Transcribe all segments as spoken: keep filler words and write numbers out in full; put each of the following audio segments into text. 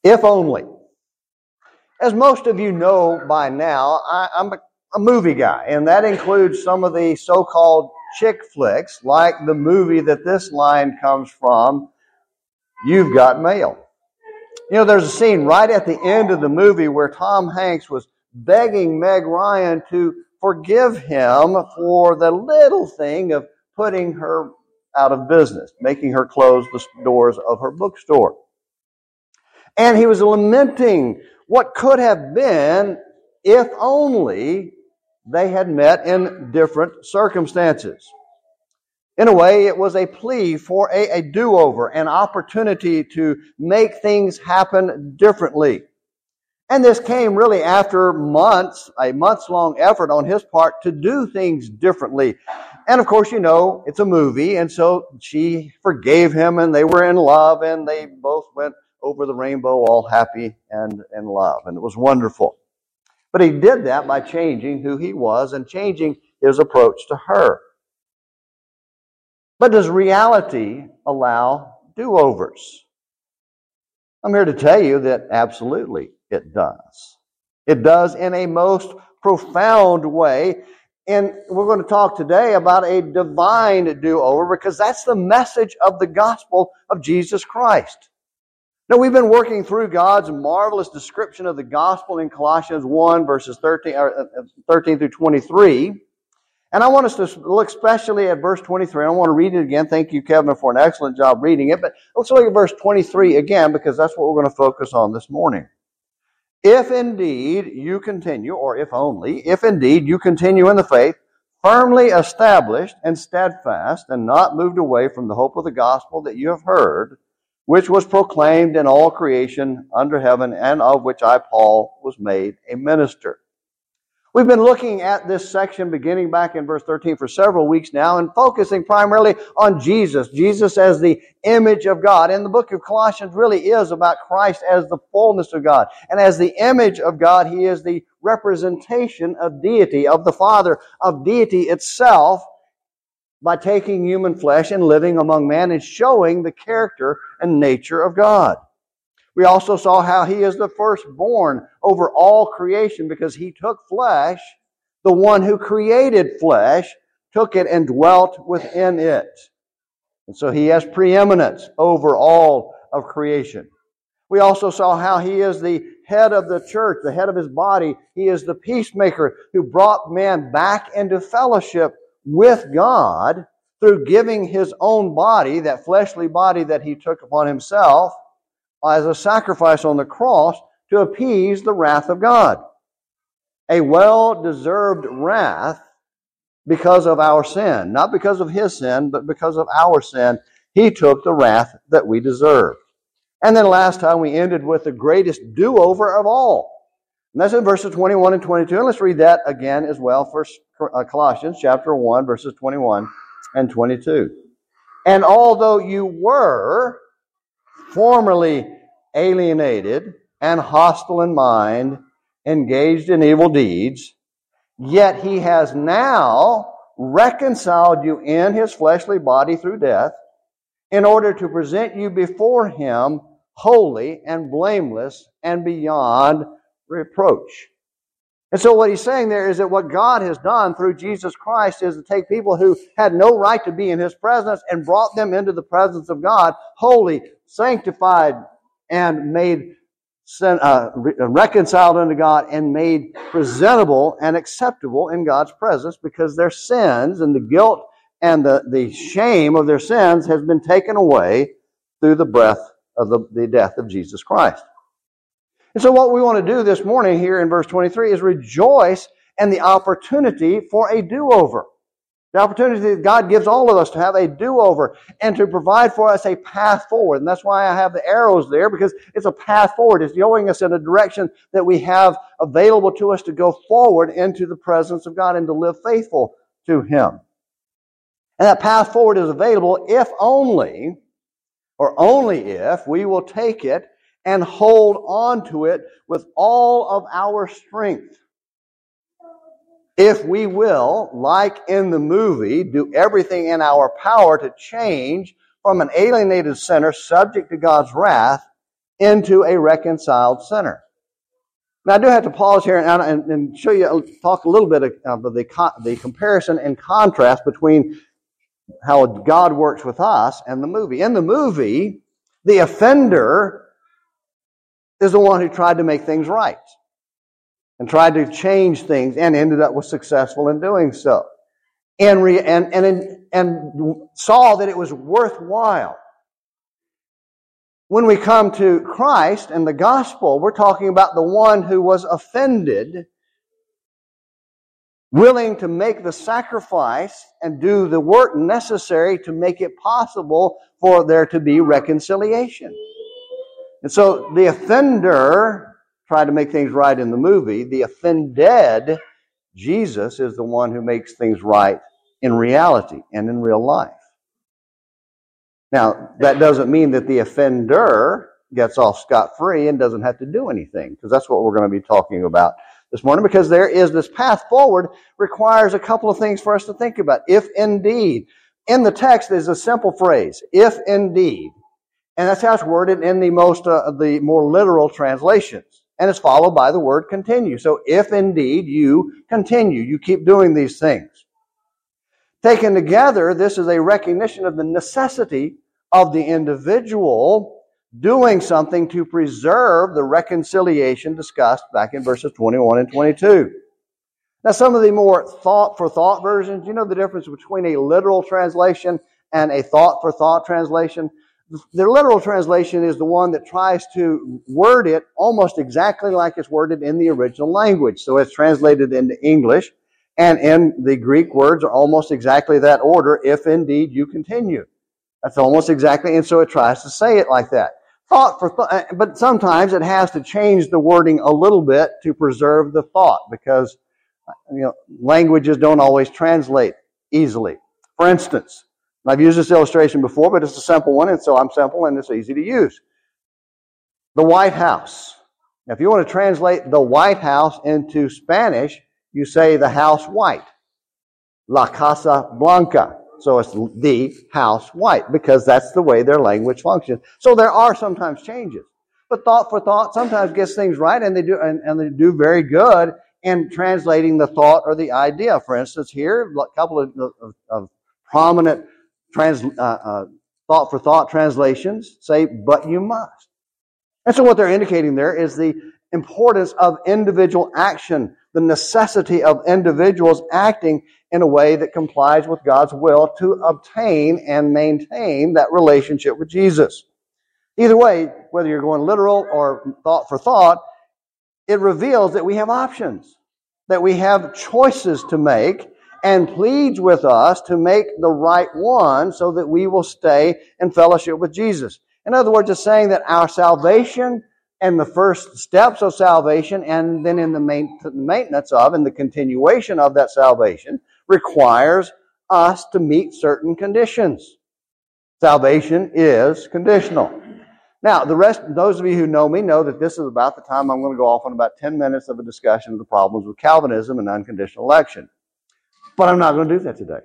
If only. As most of you know by now, I, I'm a, a movie guy, and that includes some of the so-called chick flicks, like the movie that this line comes from, You've Got Mail. You know, there's a scene right at the end of the movie where Tom Hanks was begging Meg Ryan to forgive him for the little thing of putting her out of business, making her close the doors of her bookstore. And he was lamenting what could have been if only they had met in different circumstances. In a way, it was a plea for a, a do-over, an opportunity to make things happen differently. And this came really after months, a months-long effort on his part to do things differently. And of course, you know, it's a movie, and so she forgave him, and they were in love, and they both went over the rainbow all happy and in love. And it was wonderful. But he did that by changing who he was and changing his approach to her. But does reality allow do-overs? I'm here to tell you that absolutely it does. It does in a most profound way. And we're going to talk today about a divine do-over because that's the message of the gospel of Jesus Christ. Now, we've been working through God's marvelous description of the gospel in Colossians one, verses thirteen, or thirteen through twenty-three. And I want us to look especially at verse twenty-three. I don't want to read it again. Thank you, Kevin, for an excellent job reading it. But let's look at verse twenty-three again, because that's what we're going to focus on this morning. If indeed you continue, or if only, if indeed you continue in the faith, firmly established and steadfast, and not moved away from the hope of the gospel that you have heard, which was proclaimed in all creation under heaven, and of which I, Paul, was made a minister. We've been looking at this section beginning back in verse thirteen for several weeks now and focusing primarily on Jesus. Jesus as the image of God. And the book of Colossians really is about Christ as the fullness of God. And as the image of God, He is the representation of deity, of the Father, of deity itself, by taking human flesh and living among man and showing the character and nature of God. We also saw how He is the firstborn over all creation because He took flesh, the one who created flesh, took it and dwelt within it. And so He has preeminence over all of creation. We also saw how He is the head of the church, the head of His body. He is the peacemaker who brought man back into fellowship with God through giving His own body, that fleshly body that He took upon Himself, as a sacrifice on the cross to appease the wrath of God. A well-deserved wrath because of our sin. Not because of His sin, but because of our sin. He took the wrath that we deserve. And then last time we ended with the greatest do-over of all. And that's in verses twenty-one and twenty-two. And let's read that again as well. First Colossians chapter one, verses twenty-one and twenty-two. And although you were formerly alienated and hostile in mind, engaged in evil deeds, yet He has now reconciled you in His fleshly body through death, in order to present you before Him holy and blameless and beyond reproach. And so what he's saying there is that what God has done through Jesus Christ is to take people who had no right to be in His presence and brought them into the presence of God, holy, sanctified, and made uh, reconciled unto God and made presentable and acceptable in God's presence because their sins and the guilt and the, the shame of their sins has been taken away through the breath of the, the death of Jesus Christ. And so what we want to do this morning here in verse twenty-three is rejoice in the opportunity for a do-over. The opportunity that God gives all of us to have a do-over and to provide for us a path forward. And that's why I have the arrows there, because it's a path forward. It's showing us in a direction that we have available to us to go forward into the presence of God and to live faithful to Him. And that path forward is available if only, or only if, we will take it and hold on to it with all of our strength. If we will, like in the movie, do everything in our power to change from an alienated sinner subject to God's wrath into a reconciled sinner. Now, I do have to pause here and, and, and show you, talk a little bit of the, the comparison and contrast between how God works with us and the movie. In the movie, the offender is the one who tried to make things right and tried to change things and ended up was successful in doing so. And, re, and, and, and saw that it was worthwhile. When we come to Christ and the gospel, we're talking about the one who was offended, willing to make the sacrifice and do the work necessary to make it possible for there to be reconciliation. And so the offender tried to make things right in the movie. The offended, Jesus, is the one who makes things right in reality and in real life. Now, that doesn't mean that the offender gets off scot-free and doesn't have to do anything, because that's what we're going to be talking about this morning, because there is this path forward requires a couple of things for us to think about. If indeed, in the text there's a simple phrase, if indeed, and that's how it's worded in the most uh, the more literal translations, and it's followed by the word continue. So if indeed you continue, you keep doing these things. Taken together, this is a recognition of the necessity of the individual doing something to preserve the reconciliation discussed back in verses twenty-one and twenty-two. Now, some of the more thought-for-thought versions, you know the difference between a literal translation and a thought-for-thought translation? The literal translation is the one that tries to word it almost exactly like it's worded in the original language. So it's translated into English, and in the Greek words are almost exactly that order, if indeed you continue. That's almost exactly, and so it tries to say it like that. Thought for th- but sometimes it has to change the wording a little bit to preserve the thought, because you know languages don't always translate easily. For instance, I've used this illustration before, but it's a simple one, and so I'm simple and it's easy to use. The White House. Now, if you want to translate the White House into Spanish, you say the house white. La Casa Blanca. So it's the house white, because that's the way their language functions. So there are sometimes changes. But thought for thought sometimes gets things right, and they do and, and they do very good in translating the thought or the idea. For instance, here, a couple of, of, of prominent trans, uh, uh, thought for thought translations say, but you must. And so what they're indicating there is the importance of individual action, the necessity of individuals acting in a way that complies with God's will to obtain and maintain that relationship with Jesus. Either way, whether you're going literal or thought for thought, it reveals that we have options, that we have choices to make, and pleads with us to make the right one so that we will stay in fellowship with Jesus. In other words, it's saying that our salvation and the first steps of salvation, and then in the maintenance of and the continuation of that salvation, requires us to meet certain conditions. Salvation is conditional. Now, the rest, those of you who know me know that this is about the time I'm going to go off on about ten minutes of a discussion of the problems with Calvinism and unconditional election. But I'm not going to do that today.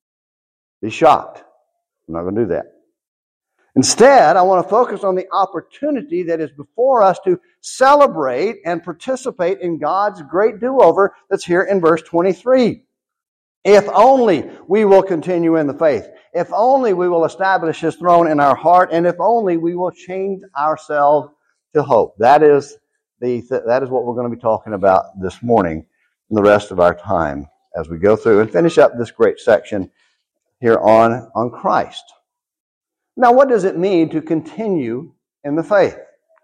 Be shocked. I'm not going to do that. Instead, I want to focus on the opportunity that is before us to celebrate and participate in God's great do-over that's here in verse twenty-three. If only we will continue in the faith. If only we will establish His throne in our heart. And if only we will change ourselves to hope. That is, the, that is what we're going to be talking about this morning and the rest of our time as we go through and finish up this great section here on, on Christ. Now, what does it mean to continue in the faith?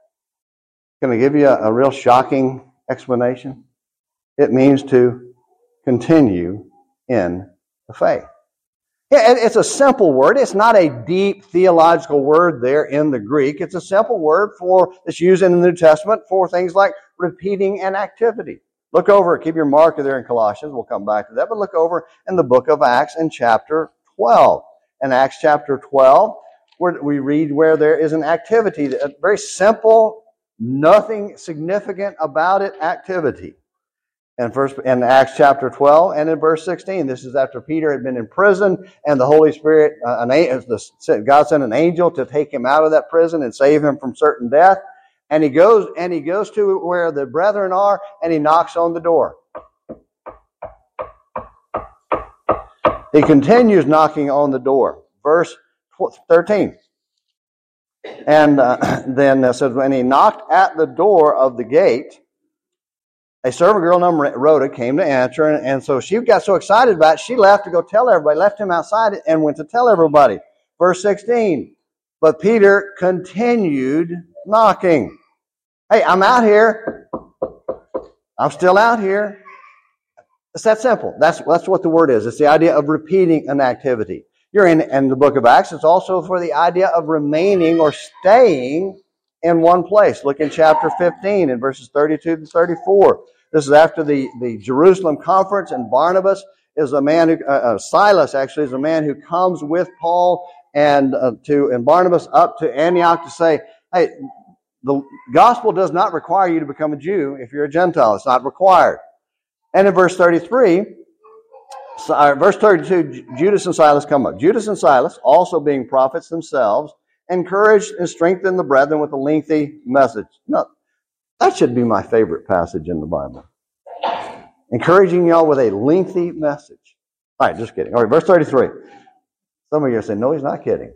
Can I give you a, a real shocking explanation? It means to continue in the faith. Yeah, it's a simple word. It's not a deep theological word there in the Greek. It's a simple word for that's used in the New Testament for things like repeating an activity. Look over, keep your marker there in Colossians. We'll come back to that. But look over in the book of Acts in chapter twelve. In Acts chapter twelve, where we read where there is an activity, a very simple, nothing significant about it activity. And first in Acts chapter twelve and in verse sixteen, this is after Peter had been in prison and the Holy Spirit, uh, an, God sent an angel to take him out of that prison and save him from certain death. And he goes and he goes to where the brethren are, and he knocks on the door. He continues knocking on the door. Verse thirteen. And uh, then it says, when he knocked at the door of the gate, a servant girl named Rhoda came to answer, and, and so she got so excited about it, she left to go tell everybody, left him outside and went to tell everybody. Verse sixteen, but Peter continued knocking. Hey, I'm out here. I'm still out here. It's that simple. That's, that's what the word is. It's the idea of repeating an activity. You're in, in the book of Acts. It's also for the idea of remaining or staying in one place. Look in chapter fifteen in verses thirty-two to thirty-four. This is after the, the Jerusalem conference, and Barnabas is a man who, uh, uh, Silas actually is a man who comes with Paul and uh, to and Barnabas up to Antioch to say, hey, the gospel does not require you to become a Jew if you're a Gentile. It's not required. And in verse thirty-three, uh, verse thirty-two, Judas and Silas come up. Judas and Silas, also being prophets themselves, encouraged and strengthened the brethren with a lengthy message. No, that should be my favorite passage in the Bible. Encouraging y'all with a lengthy message. All right, just kidding. All right, verse thirty-three. Some of you are saying, no, he's not kidding.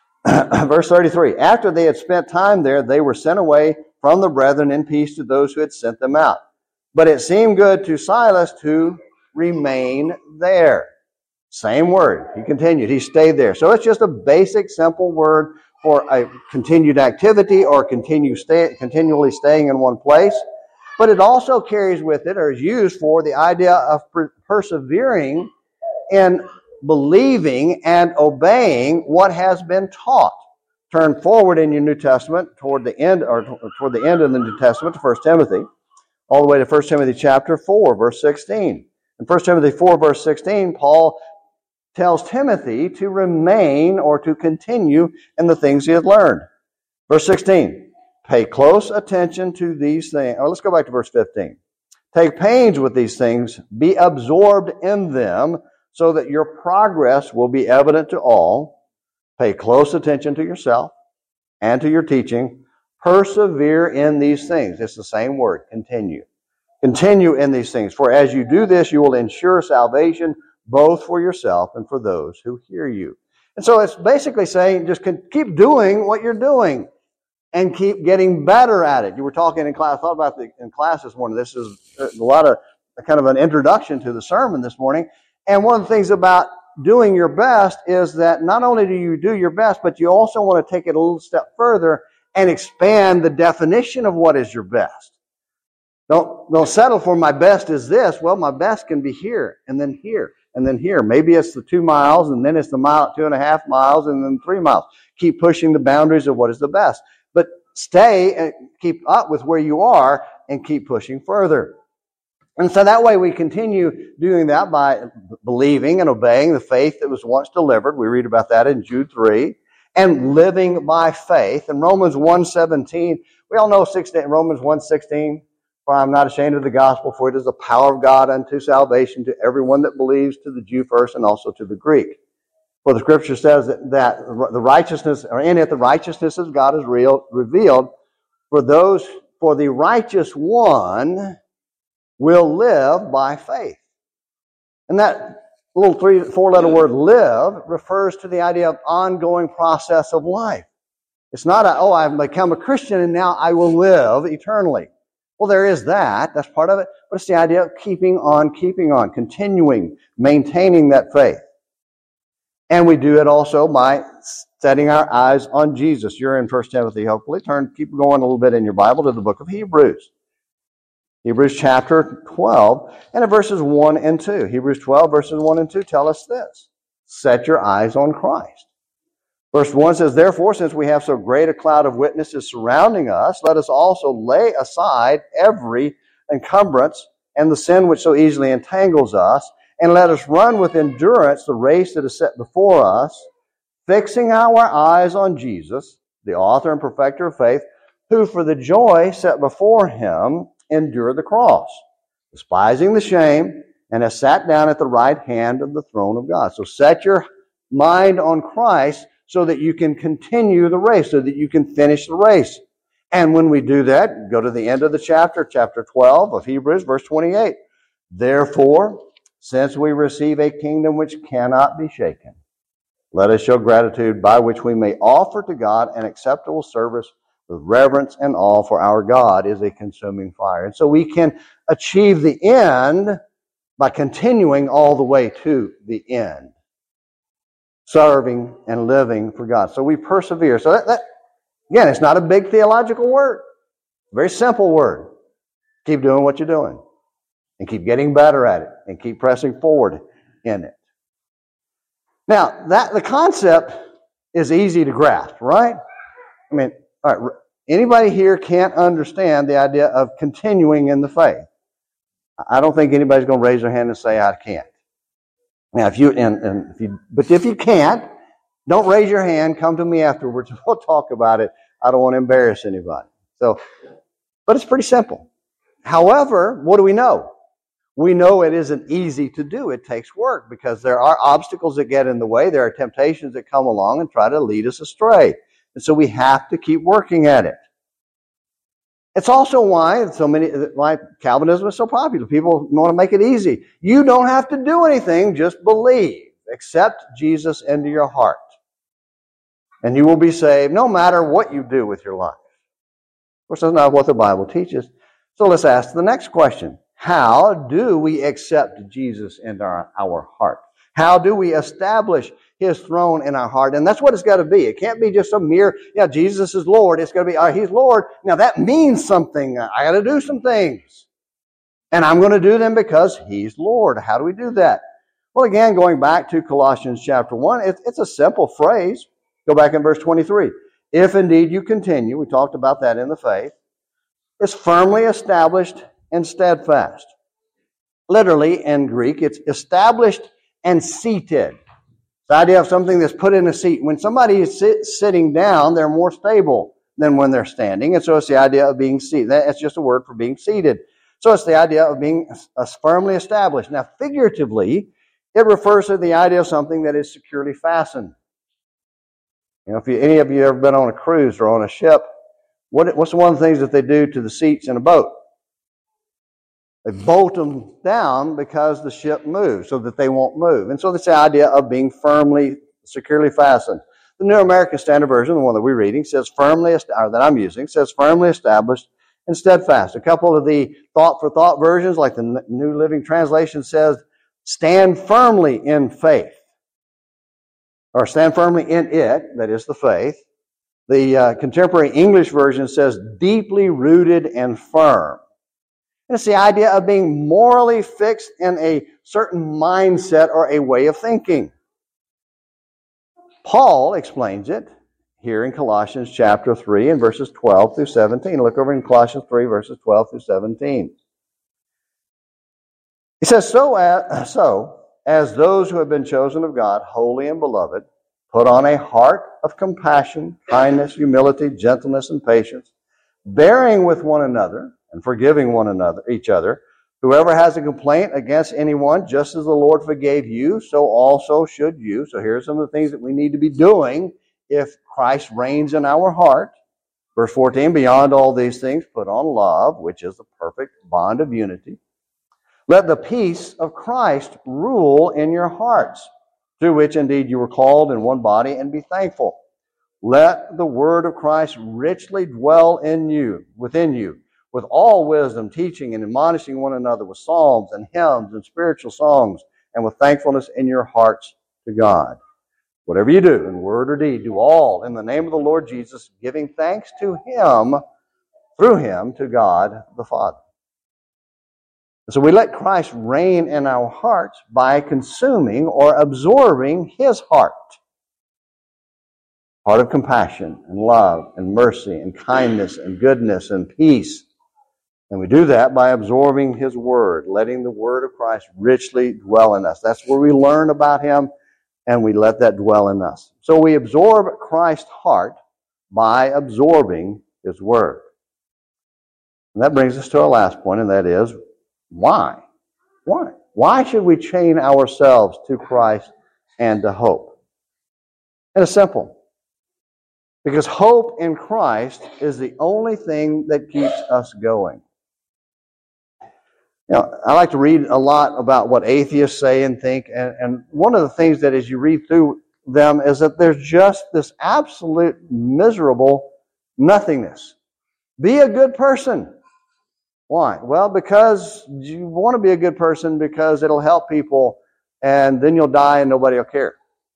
Verse thirty-three. After they had spent time there, they were sent away from the brethren in peace to those who had sent them out. But it seemed good to Silas to remain there. Same word. He continued. He stayed there. So it's just a basic, simple word for a continued activity or continue stay, continually staying in one place. But it also carries with it, or is used for, the idea of per- persevering in believing and obeying what has been taught. Turn forward in your New Testament toward the end, or toward the end of the New Testament to First Timothy, all the way to First Timothy chapter four, verse sixteen. In First Timothy four, verse sixteen, Paul tells Timothy to remain or to continue in the things he had learned. Verse sixteen, pay close attention to these things. Oh, let's go back to verse fifteen. Take pains with these things, be absorbed in them, so that your progress will be evident to all. Pay close attention to yourself and to your teaching. Persevere in these things. It's the same word, continue. Continue in these things. For as you do this, you will ensure salvation both for yourself and for those who hear you. And so it's basically saying just keep doing what you're doing and keep getting better at it. You were talking in class, I thought about the in class this morning. This is a lot of kind of an introduction to the sermon this morning. And one of the things about doing your best is that not only do you do your best, but you also want to take it a little step further and expand the definition of what is your best. Don't, don't settle for my best is this. Well, my best can be here and then here and then here. Maybe it's the two miles and then it's the mile, two and a half miles and then three miles. Keep pushing the boundaries of what is the best. But stay and keep up with where you are and keep pushing further. And so that way we continue doing that by believing and obeying the faith that was once delivered. We read about that in Jude three. And living by faith. In Romans one seventeen, we all know sixteen, Romans one sixteen, for I am not ashamed of the gospel, for it is the power of God unto salvation to everyone that believes, to the Jew first and also to the Greek. For the scripture says that, that the righteousness, or in it the righteousness of God is real, revealed for those, for the righteous one will live by faith. And that little three, four-letter word live refers to the idea of ongoing process of life. It's not a, oh, I've become a Christian and now I will live eternally. Well, there is that. That's part of it. But it's the idea of keeping on, keeping on, continuing, maintaining that faith. And we do it also by setting our eyes on Jesus. You're in First Timothy, hopefully. Turn, keep going a little bit in your Bible to the book of Hebrews. Hebrews chapter twelve, and in verses one and two. Hebrews twelve, verses one and two tell us this. Set your eyes on Christ. Verse one says, therefore, since we have so great a cloud of witnesses surrounding us, let us also lay aside every encumbrance and the sin which so easily entangles us, and let us run with endurance the race that is set before us, fixing our eyes on Jesus, the author and perfecter of faith, who for the joy set before him endured the cross, despising the shame, and has sat down at the right hand of the throne of God. So set your mind on Christ so that you can continue the race, so that you can finish the race. And when we do that, go to the end of the chapter, chapter twelve of Hebrews, verse twenty-eight. Therefore, since we receive a kingdom which cannot be shaken, let us show gratitude by which we may offer to God an acceptable service with reverence and awe, for our God is a consuming fire. And so we can achieve the end by continuing all the way to the end, serving and living for God. So we persevere. So that, that again, it's not a big theological word. Very simple word. Keep doing what you're doing and keep getting better at it and keep pressing forward in it. Now, that the concept is easy to grasp, right? I mean, all right, anybody here can't understand the idea of continuing in the faith. I don't think anybody's going to raise their hand and say, I can't. Now, if you, and, and if you, but if you can't, don't raise your hand. Come to me afterwards. We'll talk about it. I don't want to embarrass anybody. So, but it's pretty simple. However, what do we know? We know it isn't easy to do. It takes work because there are obstacles that get in the way. There are temptations that come along and try to lead us astray. And so we have to keep working at it. It's also why so many, why Calvinism is so popular. People want to make it easy. You don't have to do anything, just believe. Accept Jesus into your heart. And you will be saved no matter what you do with your life. Of course, that's not what the Bible teaches. So let's ask the next question. How do we accept Jesus into our, our heart? How do we establish His throne in our heart? And that's what it's got to be. It can't be just some mere, yeah, Jesus is Lord. It's got to be, oh, He's Lord. Now that means something. I got to do some things. And I'm going to do them because He's Lord. How do we do that? Well, again, going back to Colossians chapter one, it's, it's a simple phrase. Go back in verse twenty-three. If indeed you continue, we talked about that in the faith, it's firmly established and steadfast. Literally, in Greek, it's established and seated. The idea of something that's put in a seat. When somebody is sit, sitting down, they're more stable than when they're standing. And so it's the idea of being seated. That's just a word for being seated. So it's the idea of being firmly established. Now, figuratively, it refers to the idea of something that is securely fastened. You know, if you, any of you have ever been on a cruise or on a ship, what, what's one of the things that they do to the seats in a boat? They bolt them down because the ship moves so that they won't move. And so that's the idea of being firmly, securely fastened. The New American Standard Version, the one that we're reading, says firmly, or that I'm using, says firmly established and steadfast. A couple of the thought-for-thought versions, like the New Living Translation, says stand firmly in faith. Or stand firmly in it, that is the faith. The uh, Contemporary English Version says deeply rooted and firm. And it's the idea of being morally fixed in a certain mindset or a way of thinking. Paul explains it here in Colossians chapter three and verses twelve through seventeen. Look over in Colossians three, verses twelve through seventeen. He says, so as, so as those who have been chosen of God, holy and beloved, put on a heart of compassion, kindness, humility, gentleness, and patience, bearing with one another, and forgiving one another, each other. Whoever has a complaint against anyone, just as the Lord forgave you, so also should you. So here's some of the things that we need to be doing if Christ reigns in our heart. Verse fourteen, beyond all these things, put on love, which is the perfect bond of unity. Let the peace of Christ rule in your hearts, through which indeed you were called in one body, and be thankful. Let the word of Christ richly dwell in you, within you, with all wisdom, teaching and admonishing one another with psalms and hymns and spiritual songs, and with thankfulness in your hearts to God. Whatever you do, in word or deed, do all in the name of the Lord Jesus, giving thanks to Him, through Him, to God the Father. And so we let Christ reign in our hearts by consuming or absorbing His heart. Heart of compassion and love and mercy and kindness and goodness and peace. And we do that by absorbing His Word, letting the Word of Christ richly dwell in us. That's where we learn about Him, and we let that dwell in us. So we absorb Christ's heart by absorbing His Word. And that brings us to our last point, and that is, why? Why? Why should we chain ourselves to Christ and to hope? And it's simple. Because hope in Christ is the only thing that keeps us going. You know, I like to read a lot about what atheists say and think, and, and one of the things that as you read through them is that there's just this absolute miserable nothingness. Be a good person. Why? Well, because you want to be a good person because it'll help people, and then you'll die and nobody will care.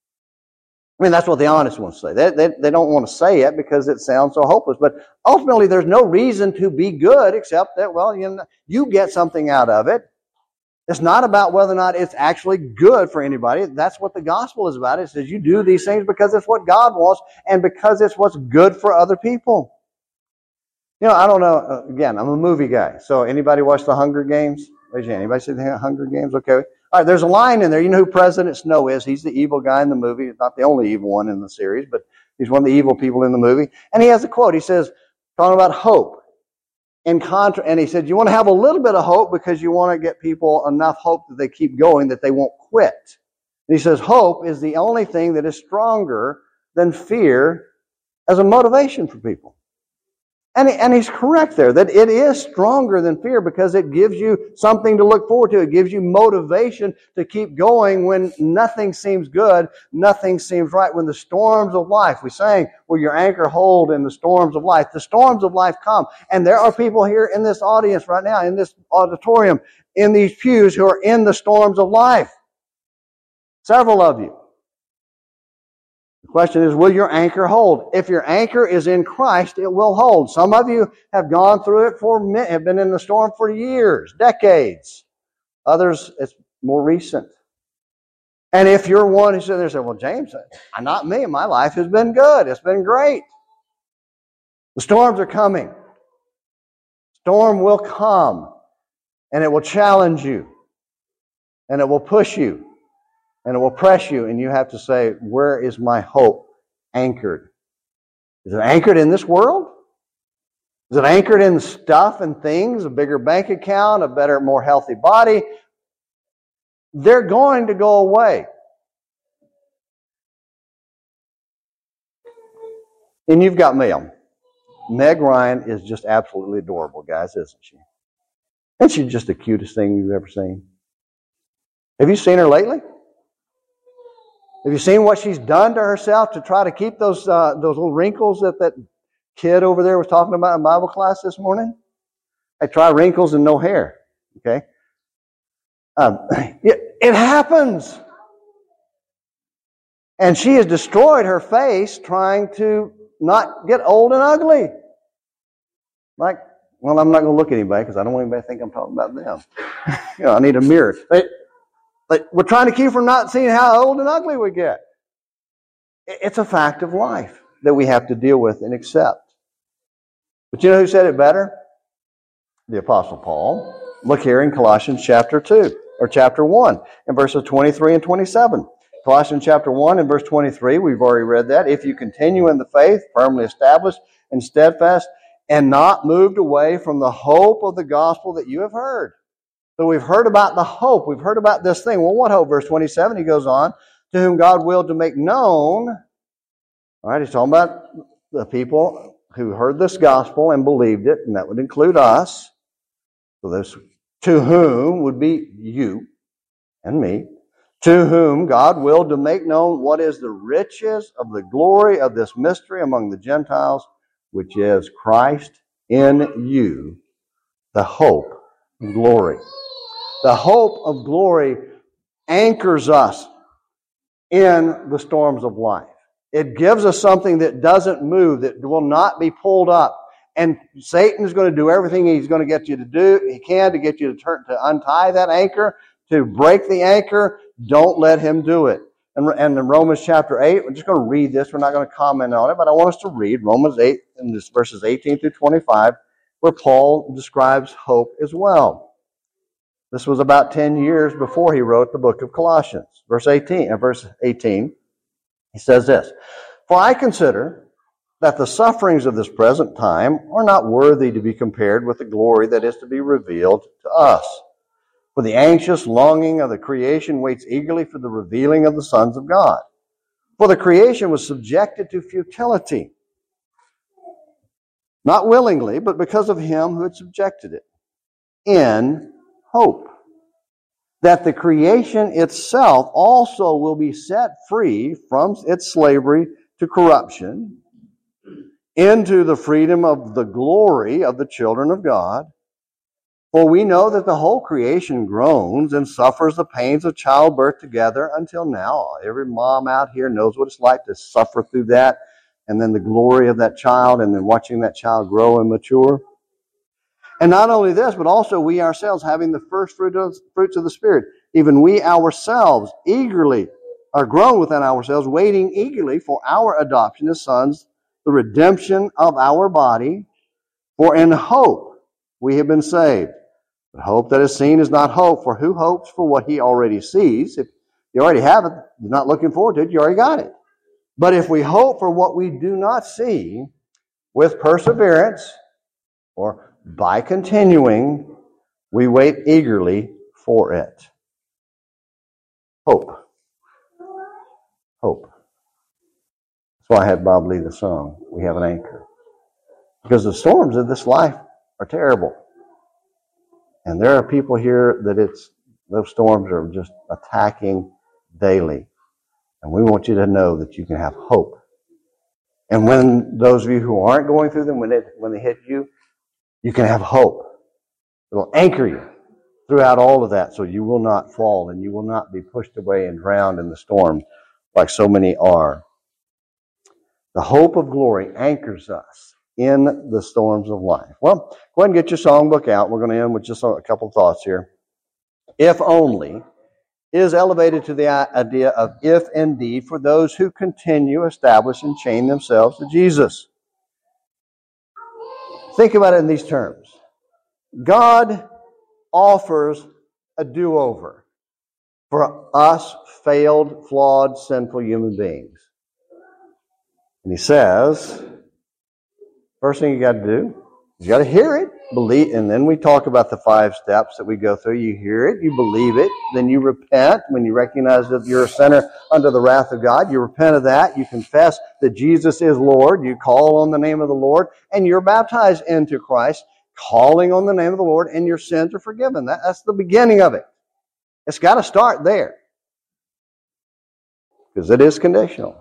I mean, that's what the honest ones say. They, they, they don't want to say it because it sounds so hopeless. But ultimately, there's no reason to be good except that, well, you know, you get something out of it. It's not about whether or not it's actually good for anybody. That's what the gospel is about. It says you do these things because it's what God wants and because it's what's good for other people. You know, I don't know. Again, I'm a movie guy. So anybody watch the Hunger Games? Raise your hand. Anybody see the Hunger Games? Okay. All right, there's a line in there. You know who President Snow is? He's the evil guy in the movie. He's not the only evil one in the series, but he's one of the evil people in the movie. And he has a quote. He says, talking about hope. In contra- and he said, you want to have a little bit of hope because you want to get people enough hope that they keep going, that they won't quit. And he says, hope is the only thing that is stronger than fear as a motivation for people. And, he, and he's correct there, that it is stronger than fear because it gives you something to look forward to. It gives you motivation to keep going when nothing seems good, nothing seems right. When the storms of life, we sang, will your anchor hold in the storms of life? The storms of life come. And there are people here in this audience right now, in this auditorium, in these pews who are in the storms of life. Several of you. The question is, will your anchor hold? If your anchor is in Christ, it will hold. Some of you have gone through it for, have been in the storm for years, decades. Others, it's more recent. And if you're one who said there, say, well, James, not me. My life has been good. It's been great. The storms are coming. Storm will come, and it will challenge you, and it will push you. And it will press you, and you have to say, where is my hope anchored? Is it anchored in this world? Is it anchored in stuff and things, a bigger bank account, a better, more healthy body? They're going to go away. And you've got mail. Meg Ryan is just absolutely adorable, guys, isn't she? Isn't she just the cutest thing you've ever seen? Have you seen her lately? Have you seen what she's done to herself to try to keep those uh, those little wrinkles that that kid over there was talking about in Bible class this morning? I try wrinkles and no hair. Okay, um, it, it happens, and she has destroyed her face trying to not get old and ugly. Like, well, I'm not going to look at anybody because I don't want anybody to think I'm talking about them. You know, I need a mirror. But, But we're trying to keep from not seeing how old and ugly we get. It's a fact of life that we have to deal with and accept. But you know who said it better? The Apostle Paul. Look here in Colossians chapter two, or chapter one, in verses twenty-three and twenty-seven. Colossians chapter one and verse twenty-three, we've already read that. If you continue in the faith, firmly established and steadfast, and not moved away from the hope of the gospel that you have heard. So we've heard about the hope. We've heard about this thing. Well, what hope? Verse twenty-seven, he goes on, to whom God willed to make known. All right, he's talking about the people who heard this gospel and believed it, and that would include us. So this, to whom would be you and me, to whom God willed to make known what is the riches of the glory of this mystery among the Gentiles, which is Christ in you, the hope of glory. The hope of glory anchors us in the storms of life. It gives us something that doesn't move, that will not be pulled up. And Satan is going to do everything he's going to get you to do, he can, to get you to turn, to untie that anchor, to break the anchor. Don't let him do it. And, and in Romans chapter eight, we're just going to read this. We're not going to comment on it, but I want us to read Romans eight, and this verses eighteen through twenty-five, where Paul describes hope as well. This was about ten years before he wrote the book of Colossians. Verse eighteen, uh, verse eighteen, he says this, for I consider that the sufferings of this present time are not worthy to be compared with the glory that is to be revealed to us. For the anxious longing of the creation waits eagerly for the revealing of the sons of God. For the creation was subjected to futility, not willingly, but because of him who had subjected it, in hope that the creation itself also will be set free from its slavery to corruption into the freedom of the glory of the children of God. For we know that the whole creation groans and suffers the pains of childbirth together until now. Every mom out here knows what it's like to suffer through that, and then the glory of that child, and then watching that child grow and mature. And not only this, but also we ourselves having the first fruit of, fruits of the Spirit. Even we ourselves eagerly are grown within ourselves, waiting eagerly for our adoption as sons, the redemption of our body. For in hope we have been saved. But hope that is seen is not hope, for who hopes for what he already sees? If you already have it, you're not looking forward to it, you already got it. But if we hope for what we do not see, with perseverance, or by continuing, we wait eagerly for it. Hope. Hope. That's why I had Bob lead the song, We Have an Anchor. Because the storms of this life are terrible. And there are people here that it's those storms are just attacking daily. And we want you to know that you can have hope. And when those of you who aren't going through them, when they, when they hit you, you can have hope. It'll anchor you throughout all of that so you will not fall and you will not be pushed away and drowned in the storm like so many are. The hope of glory anchors us in the storms of life. Well, go ahead and get your songbook out. We're going to end with just a couple of thoughts here. If only is elevated to the idea of if indeed for those who continue, establish, and chain themselves to Jesus. Think about it in these terms. God offers a do-over for us failed, flawed, sinful human beings. And he says, first thing you got to do is you got to hear it, believe, and then we talk about the five steps that we go through. You hear it, you believe it, then you repent when you recognize that you're a sinner under the wrath of God. You repent of that. You confess that Jesus is Lord. You call on the name of the Lord, and you're baptized into Christ, calling on the name of the Lord, and your sins are forgiven. That, that's the beginning of it. It's got to start there because it is conditional.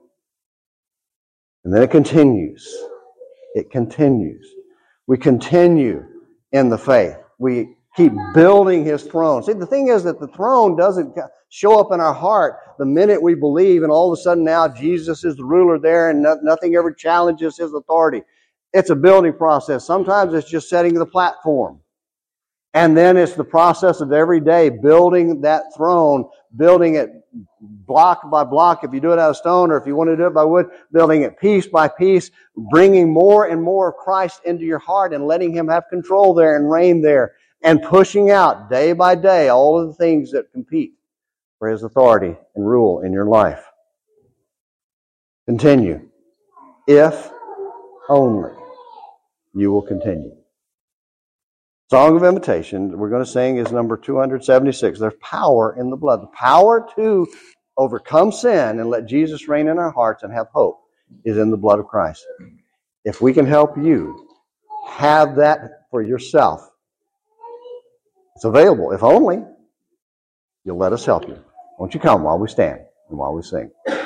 And then it continues. It continues. We continue in the faith. We keep building His throne. See, the thing is that the throne doesn't show up in our heart the minute we believe, and all of a sudden now Jesus is the ruler there and no, nothing ever challenges His authority. It's a building process. Sometimes it's just setting the platform. And then it's the process of every day building that throne, building it block by block if you do it out of stone, or if you want to do it by wood, building it piece by piece, bringing more and more of Christ into your heart and letting Him have control there and reign there, and pushing out day by day all of the things that compete for His authority and rule in your life. Continue. If only you will continue. Song of Invitation, we're going to sing, is number two hundred seventy-six. There's power in the blood. The power to overcome sin and let Jesus reign in our hearts and have hope is in the blood of Christ. If we can help you have that for yourself, it's available. If only you'll let us help you. Won't you come while we stand and while we sing?